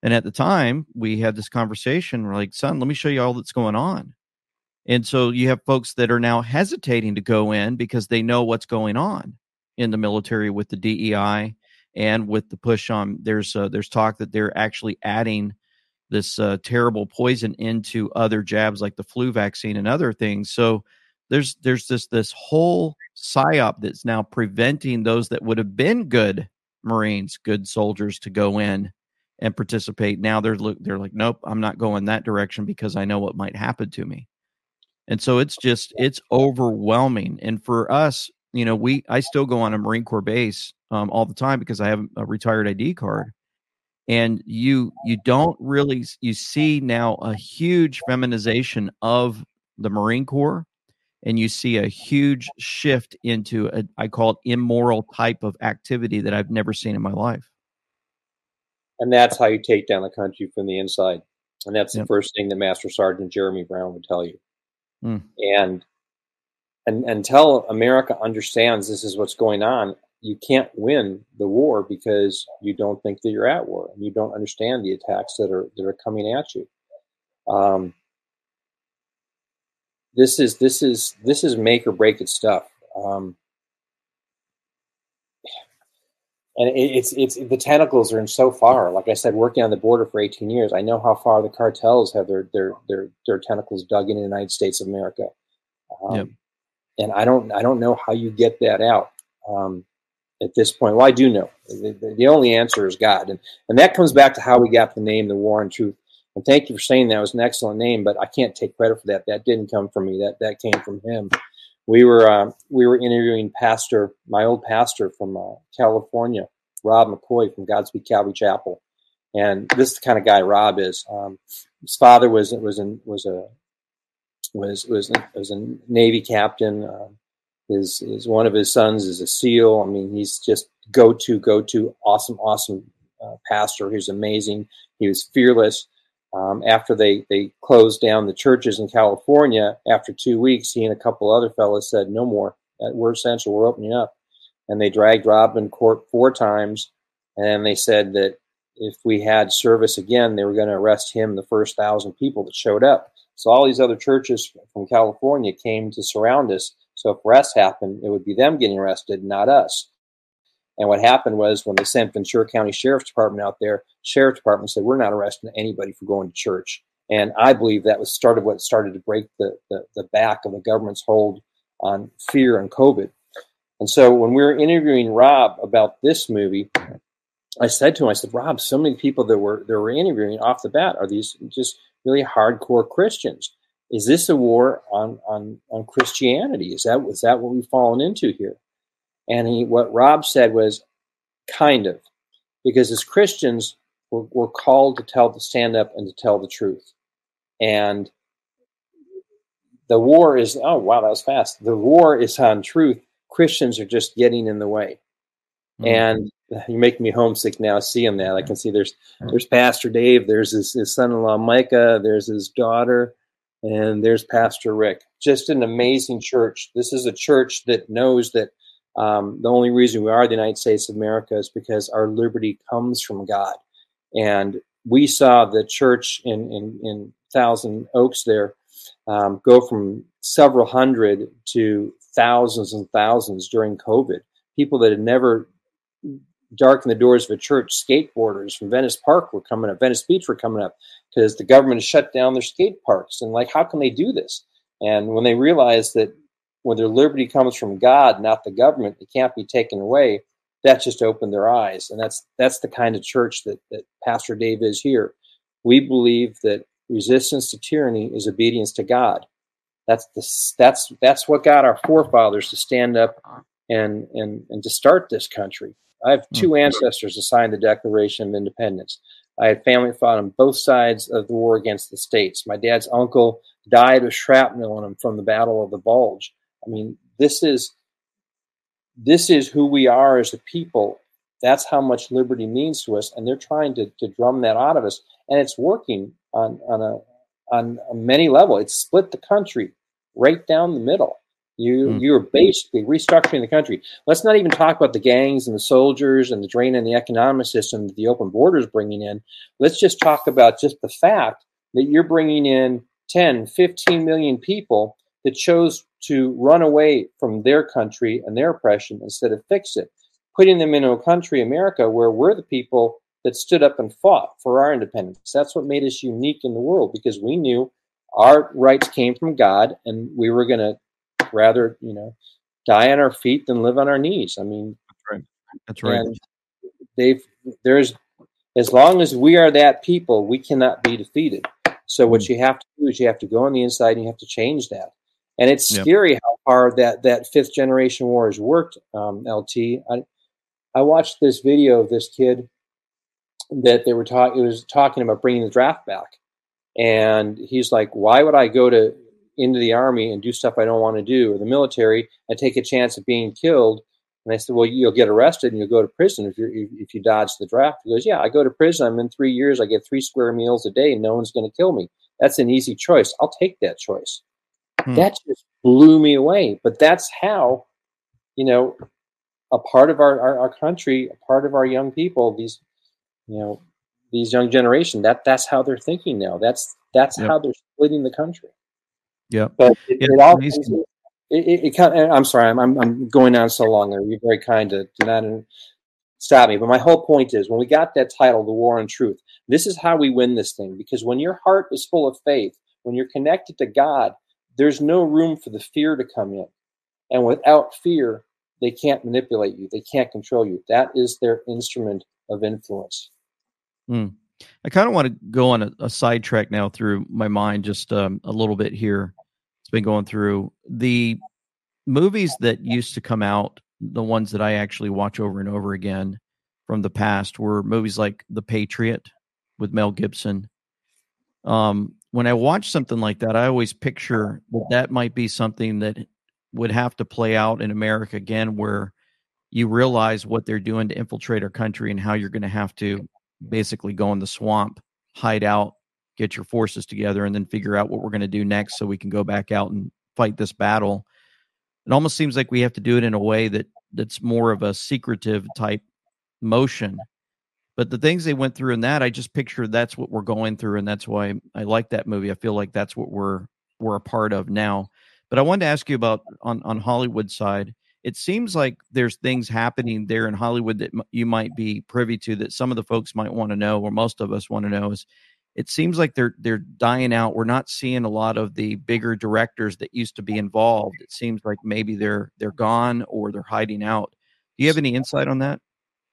And at the time, we had this conversation. We're like, son, let me show you all that's going on. And so you have folks that are now hesitating to go in because they know what's going on in the military with the D E I and with the push on. There's uh, there's talk that they're actually adding this uh, terrible poison into other jabs like the flu vaccine and other things. So there's there's this this whole psyop that's now preventing those that would have been good Marines, good soldiers to go in and participate. Now they're they're like, nope, I'm not going that direction because I know what might happen to me. And so it's just, it's overwhelming. And for us, you know, we, I still go on a Marine Corps base um, all the time because I have a retired I D card. And you, you don't really, you see now a huge feminization of the Marine Corps, and you see a huge shift into a, I call it immoral type of activity that I've never seen in my life. And that's how you take down the country from the inside. And that's Yep. the first thing that Master Sergeant Jeremy Brown would tell you. Mm. And, and until America understands this is what's going on, you can't win the war because you don't think that you're at war and you don't understand the attacks that are that are coming at you. Um, this is this is this is make or break it stuff. Um, and it, it's it's the tentacles are in so far. Like I said, working on the border for eighteen years, I know how far the cartels have their their their their tentacles dug in the United States of America. Um, Yep. And I don't I don't know how you get that out. Um, at this point. Well, I do know. The, the, the only answer is God. And, and that comes back to how we got the name, The War on Truth. And thank you for saying that. It was an excellent name, but I can't take credit for that. That didn't come from me. That that came from him. We were uh, we were interviewing pastor, my old pastor from uh, California, Rob McCoy from Godspeed Calvary Chapel. And this is the kind of guy Rob is. Um, his father was was in, was a was was was a Navy captain. Uh, His, his one of his sons is a SEAL. I mean, he's just go to go to awesome, awesome uh, pastor. He was amazing. He was fearless. Um, after they they closed down the churches in California, after two weeks, he and a couple other fellas said, "No more. We're essential. We're opening up." And they dragged Rob in court four times, and they said that if we had service again, they were going to arrest him, the first thousand people that showed up. So all these other churches from California came to surround us. So if arrests happened, it would be them getting arrested, not us. And what happened was when they sent Ventura County Sheriff's Department out there, Sheriff's Department said, we're not arresting anybody for going to church. And I believe that was started what started to break the, the, the back of the government's hold on fear and COVID. And so when we were interviewing Rob about this movie, I said to him, I said, Rob, so many people that were that were interviewing off the bat are these just really hardcore Christians. Is this a war on, on, on Christianity? Is that, is that what we've fallen into here? And he, what Rob said was kind of, because as Christians, we're, we're called to tell, to stand up and to tell the truth. And the war is, oh, wow, that was fast. The war is on truth. Christians are just getting in the way. Mm-hmm. And you make me homesick now seeing that. I can see there's, there's Pastor Dave, there's his, his son-in-law Micah, there's his daughter, and there's Pastor Rick. Just an amazing church. This is a church that knows that um, the only reason we are the United States of America is because our liberty comes from God. And we saw the church in, in, in Thousand Oaks there um, go from several hundred to thousands and thousands during COVID. People that had never darkened the doors of a church, skateboarders from Venice Park were coming up, Venice Beach were coming up because the government has shut down their skate parks. And like, how can they do this? And when they realized that when their liberty comes from God, not the government, it can't be taken away, that just opened their eyes. And that's that's the kind of church that, that Pastor Dave is here. We believe that resistance to tyranny is obedience to God. That's the, that's that's what got our forefathers to stand up and and and to start this country. I have two ancestors who signed the Declaration of Independence. I had family fought on both sides of the war against the states. My dad's uncle died of shrapnel in him from the Battle of the Bulge. I mean, this is this is who we are as a people. That's how much liberty means to us, and they're trying to, to drum that out of us, and it's working on on a on a many levels. It's split the country right down the middle. You Mm. you're basically restructuring the country. Let's not even talk about the gangs and the soldiers and the drain in the economic system that the open borders bringing in. Let's just talk about just the fact that you're bringing in ten, fifteen million people that chose to run away from their country and their oppression instead of fix it, putting them into a country, America, where we're the people that stood up and fought for our independence. That's what made us unique in the world, because we knew our rights came from God, and we were going to rather, you know, die on our feet than live on our knees. I mean, That's right. That's right. and they've there's as long as we are that people, we cannot be defeated. So what you have to do is you have to go on the inside and you have to change that. And it's Yep. scary how hard that that fifth generation war has worked. Um, L T, I I watched this video of this kid that they were talking. It was talking about bringing the draft back, and he's like, "Why would I go to into the army and do stuff I don't want to do, or the military, and take a chance of being killed?" And I said, "Well, you'll get arrested and you'll go to prison if you if you dodge the draft." He goes, "Yeah, I go to prison. I'm in three years. I get three square meals a day, and no one's going to kill me. That's an easy choice. I'll take that choice." Hmm. That just blew me away. But that's how, you know, a part of our, our, our country, a part of our young people, these, you know, these young generation, that that's how they're thinking now. That's that's Yep. how they're splitting the country. Yeah. But it, Yeah, it all amazing. comes- it, it, it kind of, I'm sorry, I'm, I'm I'm going on so long there. You're very kind to, to not stop me. But my whole point is, when we got that title, The War on Truth, this is how we win this thing. Because when your heart is full of faith, when you're connected to God, there's no room for the fear to come in. And without fear, they can't manipulate you. They can't control you. That is their instrument of influence. Mm. I kind of want to go on a, a sidetrack now through my mind just um, a little bit here. It's been going through the movies that used to come out, the ones that I actually watch over and over again from the past were movies like The Patriot with Mel Gibson. Um, when I watch something like that, I always picture that that might be something that would have to play out in America again, where you realize what they're doing to infiltrate our country and how you're going to have to basically go in the swamp, hide out, get your forces together, and then figure out what we're going to do next so we can go back out and fight this battle. It almost seems like we have to do it in a way that that's more of a secretive type motion. But the things they went through in that, I just picture that's what we're going through, and that's why I like that movie. I feel like that's what we're we're a part of now. But I wanted to ask you about on, on Hollywood side. It seems like there's things happening there in Hollywood that m- you might be privy to that some of the folks might want to know, or most of us want to know. Is it seems like they're they're dying out. We're not seeing a lot of the bigger directors that used to be involved. It seems like maybe they're they're gone or they're hiding out. Do you have any insight on that?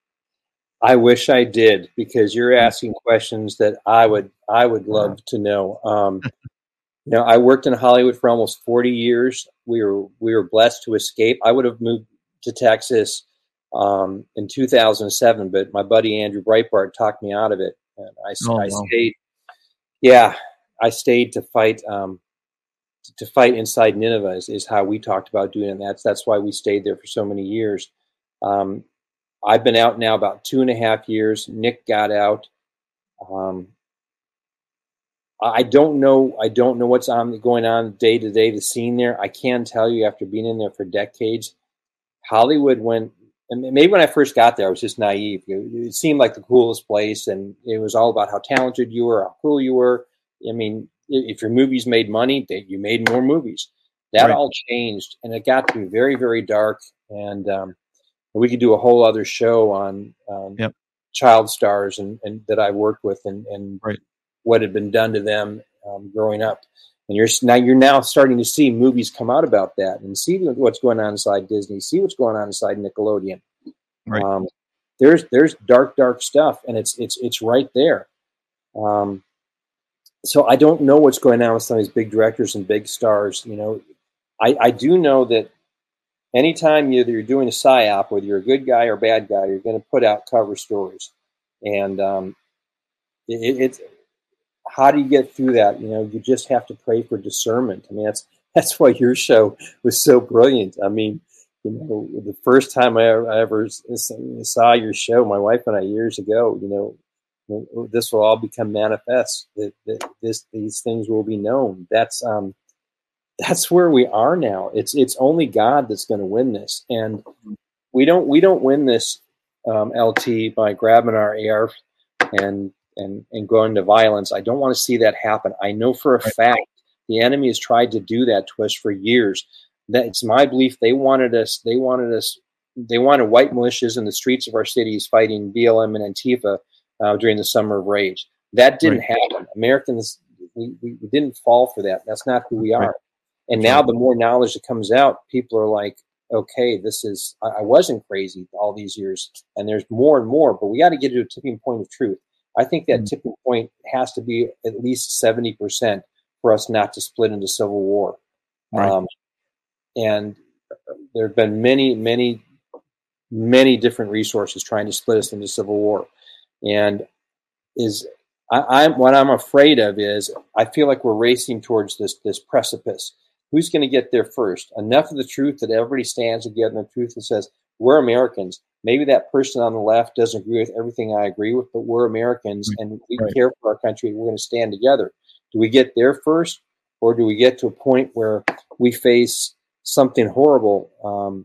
I wish I did, because you're asking questions that I would I would love to know. Um, you know, I worked in Hollywood for almost forty years. We were we were blessed to escape. I would have moved to Texas um, in two thousand seven, but my buddy Andrew Breitbart talked me out of it, and I, Oh, I wow. stayed. Yeah, I stayed to fight um, to, to fight inside Nineveh. Is, is how we talked about doing it. And that's that's why we stayed there for so many years. Um, I've been out now about two and a half years. Nick got out. Um, I don't know. I don't know what's on going on day to day. The scene there. I can tell you, after being in there for decades, Hollywood went. And maybe when I first got there, I was just naive. It, it seemed like the coolest place, and it was all about how talented you were, how cool you were. I mean, if your movies made money, they, you made more movies. That Right. all changed, and it got to be very, very dark. And um, we could do a whole other show on um, Yep. child stars and, and that I worked with, and, and Right. what had been done to them um, growing up. And you're now you're now starting to see movies come out about that, and see what's going on inside Disney, see what's going on inside Nickelodeon. Right. Um, there's there's dark dark stuff, and it's it's it's right there. Um, so I don't know what's going on with some of these big directors and big stars. You know, I, I do know that anytime you're, you're doing a psyop, whether you're a good guy or bad guy, you're going to put out cover stories, and um, it, it's how do you get through that? You know, you just have to pray for discernment. I mean, that's that's why your show was so brilliant. I mean, you know, the first time I ever, I ever saw your show, my wife and I years ago, you know, this will all become manifest. That, that this these things will be known. That's um, that's where we are now. It's it's only God that's going to win this, and we don't we don't win this, um, L T, by grabbing our A R and and and going to violence. I don't want to see that happen. I know for a fact the enemy has tried to do that to us for years. That it's my belief they wanted us. They wanted us. They wanted white militias in the streets of our cities fighting B L M and Antifa uh, during the Summer of Rage. That didn't right. happen. Americans, we, we didn't fall for that. That's not who we are. Right. And now the more knowledge that comes out, people are like, okay, this is, I, I wasn't crazy all these years. And there's more and more, but we got to get to a tipping point of truth. I think that mm-hmm. tipping point has to be at least seventy percent for us not to split into civil war. Right. Um, and there have been many, many, many different resources trying to split us into civil war. And is I, I'm what I'm afraid of is I feel like we're racing towards this this precipice. Who's going to get there first? Enough of the truth that everybody stands together in the truth that says we're Americans. Maybe that person on the left doesn't agree with everything I agree with, but we're Americans and we right. care for our country. We're going to stand together. Do we get there first, or do we get to a point where we face something horrible, um,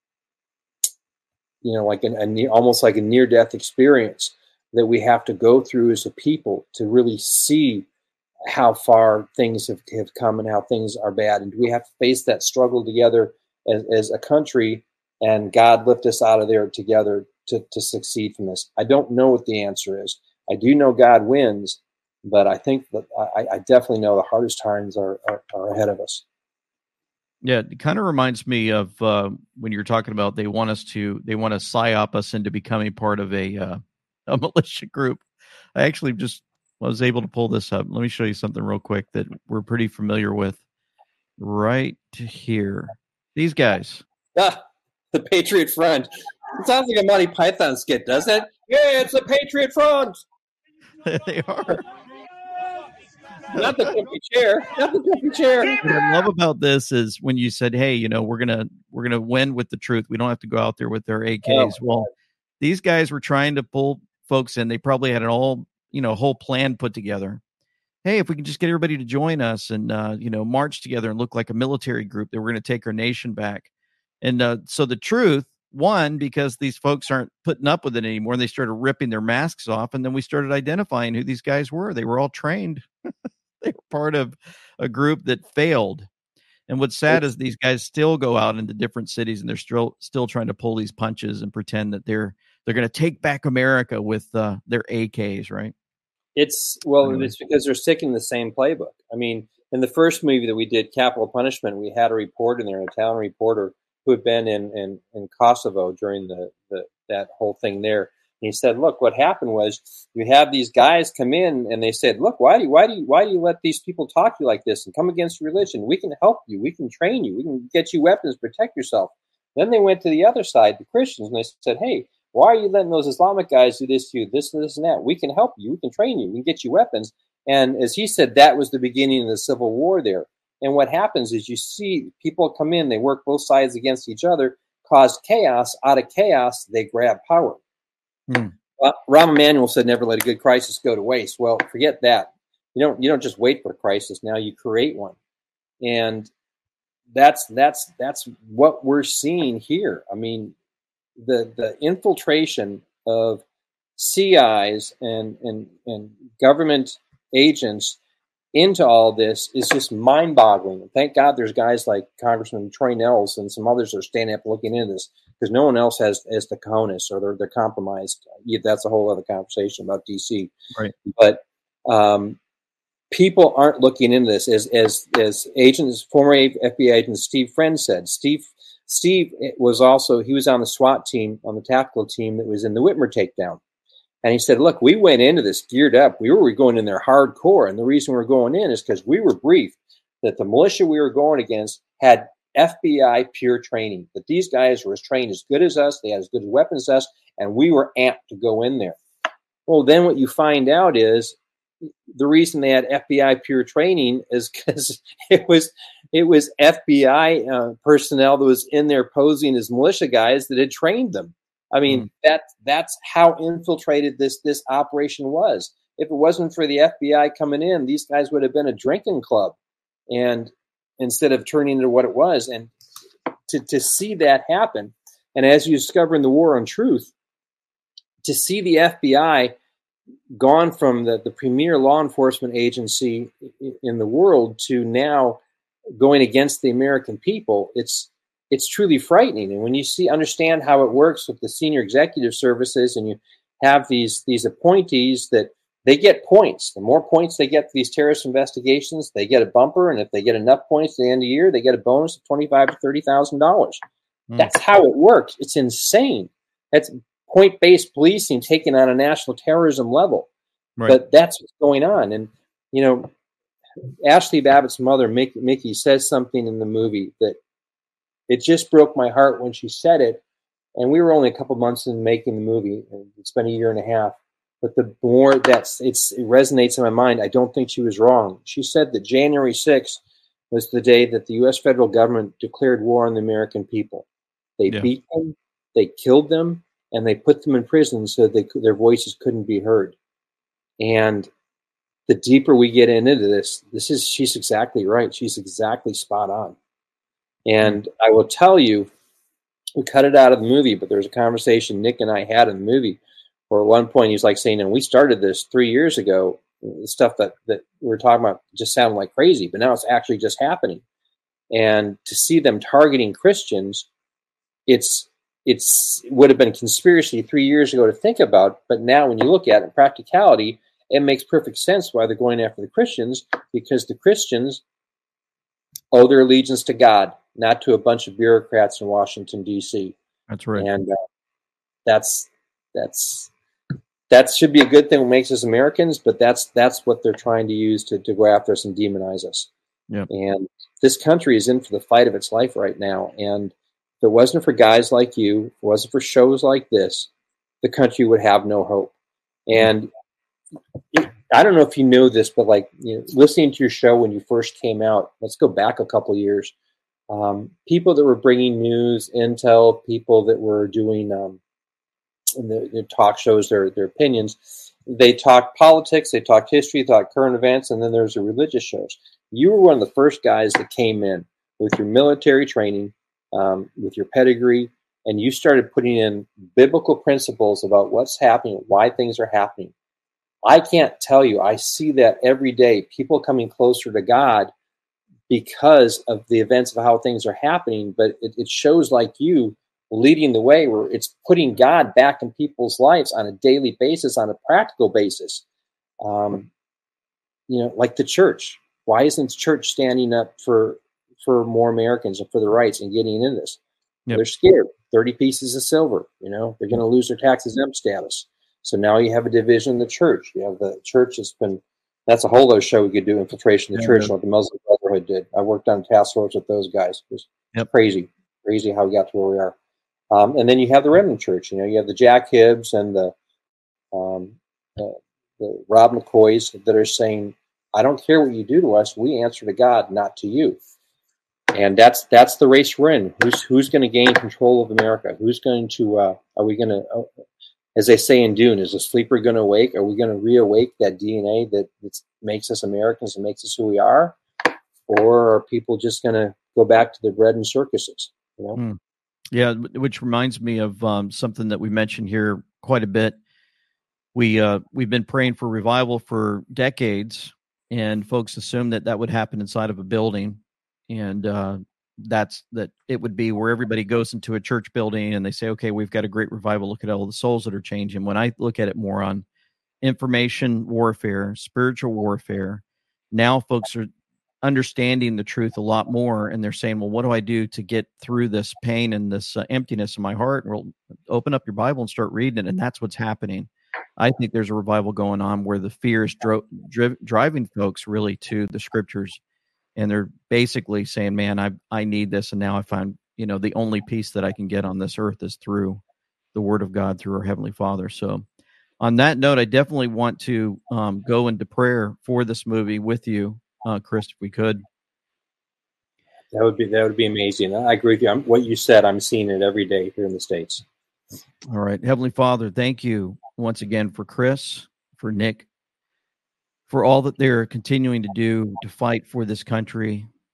you know, like an, a near, almost like a near-death experience that we have to go through as a people to really see how far things have, have come and how things are bad? And do we have to face that struggle together as, as a country, and God lift us out of there together to, to succeed from this? I don't know what the answer is. I do know God wins, but I think that I, I definitely know the hardest times are, are, are ahead of us. Yeah, it kind of reminds me of uh, when you're talking about they want us to, they want to psyop us into becoming part of a uh, a militia group. I actually just was able to pull this up. Let me show you something real quick that we're pretty familiar with right here. These guys. Ah, the Patriot Front. It sounds like a Monty Python skit, doesn't it? Yeah, it's the Patriot Front. They are. Not the comfy chair. Not the comfy chair. What I love about this is when you said, "Hey, you know, we're gonna we're gonna win with the truth. We don't have to go out there with their A Ks." Oh. Well, these guys were trying to pull folks in. They probably had an all you know whole plan put together. Hey, if we can just get everybody to join us and uh, you know march together and look like a military group, that we're going to take our nation back. And uh, so the truth won because these folks aren't putting up with it anymore, and they started ripping their masks off. And then we started identifying who these guys were. They were all trained. They were part of a group that failed. And what's sad is these guys still go out into different cities and they're still still trying to pull these punches and pretend that they're they're going to take back America with uh, their A Ks, right? It's well, Anyway. it's because they're sticking to the same playbook. I mean, in the first movie that we did, Capital Punishment, we had a reporter in there, an Italian reporter who had been in in, in Kosovo during the, the that whole thing there. And he said, "Look, what happened was you have these guys come in, and they said, look, why do you, why do you, why do you let these people talk to you like this and come against religion? We can help you, we can train you, we can get you weapons, protect yourself." Then they went to the other side, the Christians, and they said, "Hey, why are you letting those Islamic guys do this to you? This and this and that. We can help you, we can train you, we can get you weapons." And as he said, that was the beginning of the Civil War there. And what happens is you see people come in, they work both sides against each other, cause chaos. Out of chaos, they grab power. Hmm. Well, Rahm Emanuel said, "Never let a good crisis go to waste." Well, forget that. You don't you don't just wait for a crisis. Now you create one, and that's that's that's what we're seeing here. I mean, the the infiltration of C Is and and and government agents into all this is just mind-boggling. And thank God there's guys like Congressman Troy Nehls and some others that are standing up looking into this, because no one else has, has the cojones, or they're, they're compromised. That's a whole other conversation about D C. Right. But um, people aren't looking into this. As as as agents, former F B I agent Steve Friend said, Steve Steve was also, he was on the SWAT team, on the tactical team that was in the Whitmer takedown. And he said, look, we went into this geared up. We were going in there hardcore. And the reason we're going in is because we were briefed that the militia we were going against had F B I pure training, that these guys were as trained as good as us. They had as good weapons as us. And we were amped to go in there. Well, then what you find out is the reason they had F B I pure training is because it was it was F B I uh, personnel that was in there posing as militia guys that had trained them. I mean, mm. that that's how infiltrated this this operation was. If it wasn't for the F B I coming in, these guys would have been a drinking club. And instead of turning into what it was. And to, to see that happen, and as you discover in the War on Truth, to see the F B I gone from the, the premier law enforcement agency in the world to now going against the American people, it's it's truly frightening. And when you see understand how it works with the senior executive services, and you have these these appointees that they get points. The more points they get for these terrorist investigations, they get a bumper, and if they get enough points at the end of the year, they get a bonus of twenty-five to thirty thousand dollars. Mm. That's how it works. It's insane. That's point-based policing taken on a national terrorism level. Right. But that's what's going on. And, you know, Ashley Babbitt's mother, Mickey, Mickey, says something in the movie that it just broke my heart when she said it. And we were only a couple months in making the movie. It's been a year and a half. But the more that's it's, it resonates in my mind, I don't think she was wrong. She said that January sixth was the day that the U S federal government declared war on the American people. They yeah. beat them, they killed them, and they put them in prison so they their voices couldn't be heard. And the deeper we get into this, this is she's exactly right. She's exactly spot on. And I will tell you, we cut it out of the movie, but there was a conversation Nick and I had in the movie where at one point he's like saying, and we started this three years ago, the stuff that, that we were talking about just sounded like crazy, but now it's actually just happening. And to see them targeting Christians, it's it's it would have been conspiracy three years ago to think about, but now when you look at it in practicality, it makes perfect sense why they're going after the Christians, because the Christians owe their allegiance to God, not to a bunch of bureaucrats in Washington, D C. That's right. And uh, that's that's that should be a good thing that makes us Americans, but that's that's what they're trying to use to, to go after us and demonize us. Yep. And this country is in for the fight of its life right now. And if it wasn't for guys like you, if it wasn't for shows like this, the country would have no hope. And I don't know if you know this, but like, you know, listening to your show when you first came out, let's go back a couple years. Um, people that were bringing news, intel, people that were doing um, the, the talk shows, their their opinions. They talked politics, they talked history, they talked current events, and then there's the religious shows. You were one of the first guys that came in with your military training, um, with your pedigree, and you started putting in biblical principles about what's happening, why things are happening. I can't tell you, I see that every day, people coming closer to God because of the events of how things are happening, but it, it shows like you leading the way where it's putting God back in people's lives on a daily basis, on a practical basis. Um, you know, like the church. Why isn't the church standing up for for more Americans and for the rights and getting into this? Yep. They're scared. thirty pieces of silver, you know, they're going to lose their tax exempt status. So now you have a division in the church. You have the church that's been, that's a whole other show we could do, infiltration of the yeah, church, yeah. What the Muslim Brotherhood did. I worked on task force with those guys. It was yep. crazy, crazy how we got to where we are. Um, and then you have the Remnant Church. You know, you have the Jack Hibbs and the um, uh, the Rob McCoys that are saying, I don't care what you do to us. We answer to God, not to you. And that's that's the race we're in. Who's who's going to gain control of America? Who's going to? Uh, are we going to? Uh, as they say in Dune, is a sleeper going to awake? Are we going to reawake that D N A that that makes us Americans and makes us who we are, or are people just going to go back to their bread and circuses? You know. Mm. Yeah, which reminds me of um, something that we mentioned here quite a bit. We uh, we've been praying for revival for decades, and folks assume that that would happen inside of a building. And uh, that's that it would be where everybody goes into a church building and they say, okay, we've got a great revival. Look at all the souls that are changing. When I look at it more on information warfare, spiritual warfare, now folks are understanding the truth a lot more. And they're saying, well, what do I do to get through this pain and this uh, emptiness in my heart? Well, open up your Bible and start reading it. And that's what's happening. I think there's a revival going on where the fear is dro- dri- driving folks really to the scriptures. And they're basically saying, man, I I need this. And now I find, you know, the only peace that I can get on this earth is through the word of God, through our Heavenly Father. So on that note, I definitely want to um, go into prayer for this movie with you, uh, Chris, if we could. That would be that would be amazing. I agree with you. I'm, what you said, I'm seeing it every day here in the States. All right. Heavenly Father, thank you once again for Chris, for Nick, for all that they're continuing to do to fight for this country.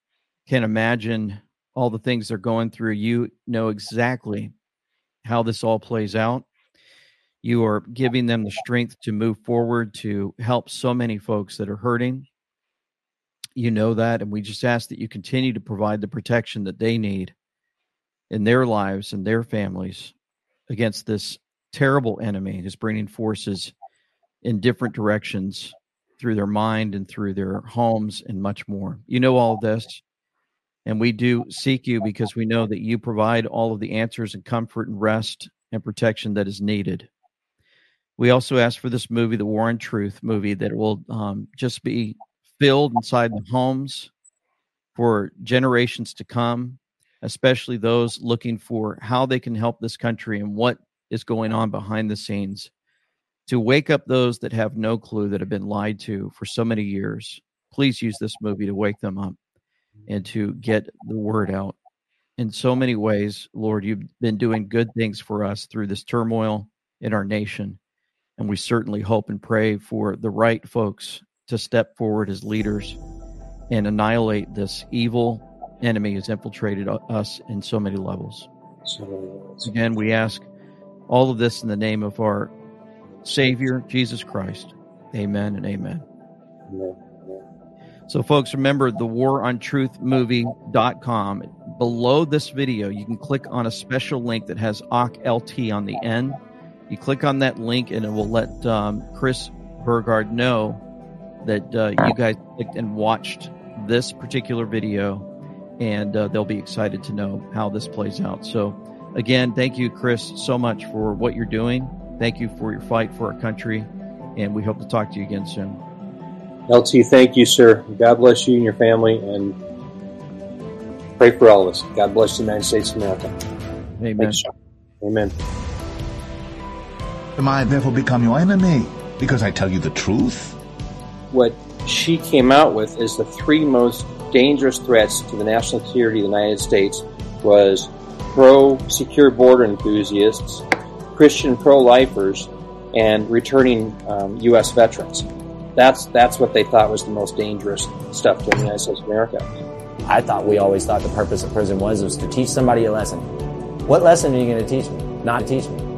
can imagine all the things they're going through. You know exactly how this all plays out. You are giving them the strength to move forward, to help so many folks that are hurting. You know that, and we just ask that you continue to provide the protection that they need in their lives and their families against this terrible enemy who's bringing forces in different directions through their mind and through their homes and much more. You know all of this, and we do seek you because we know that you provide all of the answers and comfort and rest and protection that is needed. We also ask for this movie, the War on Truth movie, that will um, just be filled inside the homes for generations to come, especially those looking for how they can help this country and what is going on behind the scenes, to wake up those that have no clue, that have been lied to for so many years. Please use this movie to wake them up and to get the word out. In so many ways, Lord, you've been doing good things for us through this turmoil in our nation. And we certainly hope and pray for the right folks to step forward as leaders and annihilate this evil enemy who's infiltrated us in so many levels. Again, we ask all of this in the name of our Savior, Jesus Christ. Amen and amen. Amen. So, folks, remember the war on truth movie dot com. Below this video, you can click on a special link that has O C L T on the end. You click on that link, and it will let um, Chris Burgard know that uh, you guys clicked and watched this particular video, and uh, they'll be excited to know how this plays out. So, again, thank you, Chris, so much for what you're doing. Thank you for your fight for our country, and we hope to talk to you again soon. L T, thank you, sir. God bless you and your family, and pray for all of us. God bless the United States of America. Amen. Thanks, Amen. Am I therefore become your enemy because I tell you the truth? What she came out with is the three most dangerous threats to the national security of the United States was pro-secure border enthusiasts, Christian pro-lifers, and returning um, U S veterans. That's that's what they thought was the most dangerous stuff to the United States of America. I thought we always thought the purpose of prison was was to teach somebody a lesson. What lesson are you going to teach me? Not teach me.